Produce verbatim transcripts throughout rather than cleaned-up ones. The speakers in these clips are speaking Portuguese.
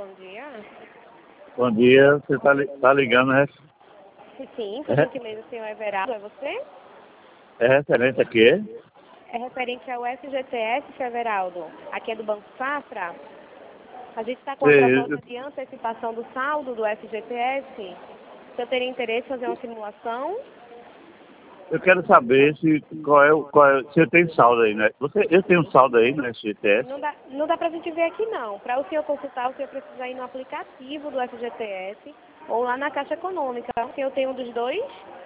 bom dia. Bom dia, você está li tá ligando, né? Sim, por gentileza, o senhor Everaldo, é você? É referente a quê? É referente ao F G T S, senhor Everaldo. Aqui é do Banco Safra. A gente está com a proposta de antecipação do saldo do F G T S. O senhor teria interesse em fazer uma simulação? Eu quero saber se qual é o qual é, você tem saldo aí, né? Você, eu tenho saldo aí no F G T S? Não dá, não dá para a gente ver aqui não. Para o senhor consultar, o senhor precisa ir no aplicativo do F G T S ou lá na Caixa Econômica. Eu tenho um dos dois?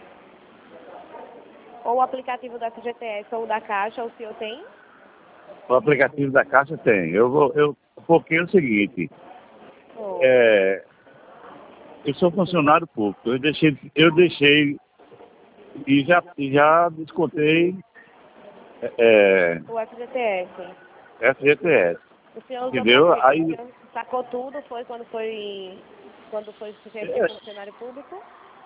Ou o aplicativo do F G T S ou da Caixa, o senhor tem? O aplicativo da Caixa tem. Eu vou, eu, um pouquinho é o seguinte. Oh. É, eu sou funcionário público. Eu deixei, eu deixei e já, e já descontei é, O F G T S. F G T S. O senhor usou Entendeu? pra quê? Aí, O senhor sacou tudo, foi quando foi quando foi ser é, funcionário público?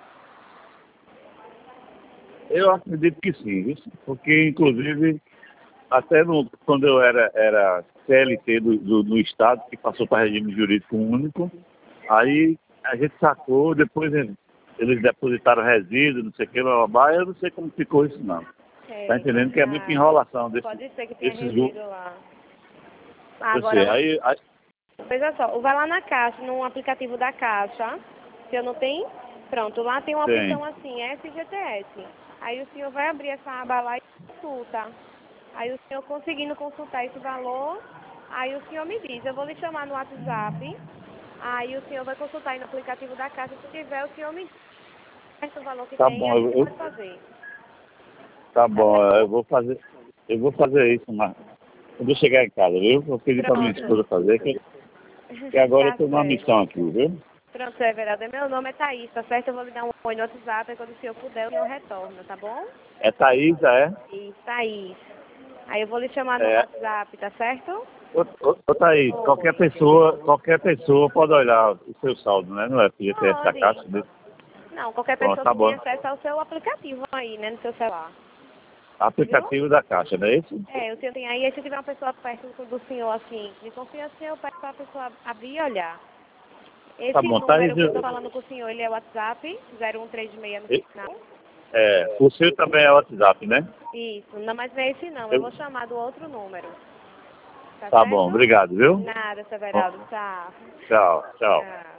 eu acredito que sim, viu? Porque inclusive até no, quando eu era, era C L T do, do, do Estado, que passou para regime jurídico único, aí a gente sacou, depois eles, eles depositaram resíduo, não sei o que, blá, blá, blá, eu não sei como ficou isso não. É, Tá entendendo que é muita enrolação desse, pode ser que tenha desses grupos. resíduo lá. Eu sei, Agora, aí, aí, veja só, vai lá na Caixa, no aplicativo da Caixa, se eu não tem, pronto, lá tem uma tem. opção assim, F G T S. Aí o senhor vai abrir essa aba lá e consulta. Aí o senhor conseguindo consultar esse valor, aí o senhor me diz, eu vou lhe chamar no WhatsApp, aí o senhor vai consultar aí no aplicativo da Caixa, se tiver o senhor me diz o valor que Tá tem e bom, a eu, gente eu- pode fazer. tá Tá bom, certo? eu vou fazer, eu vou fazer isso, mas quando eu chegar em casa, viu? Vou pedir para minha esposa Pronto. fazer, que, que agora eu Tá estou numa certo. missão aqui, viu? Pronto, é verdade. Meu nome é Thaís, tá certo? Eu vou lhe dar um oi no WhatsApp, e quando o senhor puder, o senhor retorna, tá bom? É Thaísa, é? Isso, Thaís. Aí eu vou lhe chamar no É. WhatsApp, tá certo? Ô, ô, ô Thaís, qualquer Oi. pessoa, qualquer pessoa pode olhar o seu saldo, né? No F G T S da Caixa. Pode. Né? Não, qualquer Pronto, pessoa tá que tenha bom. acesso ao seu aplicativo aí, né, no seu celular. Viu? Aplicativo da Caixa, não é isso? É, o senhor tem aí, se tiver uma pessoa perto do senhor, assim, de confiança, eu peço pra pessoa abrir e olhar. Tá Esse bom, Thaís, número que eu tô eu, falando com o senhor, ele é o WhatsApp, zero um três seis no eu- final. é, o seu também é WhatsApp, né? Isso, não, mas não é esse não, eu Eu, vou chamar do outro número. Tá tá bom, certo? obrigado, viu? Nada, Bom, Severaldo, tchau. tchau, tchau. Tchau.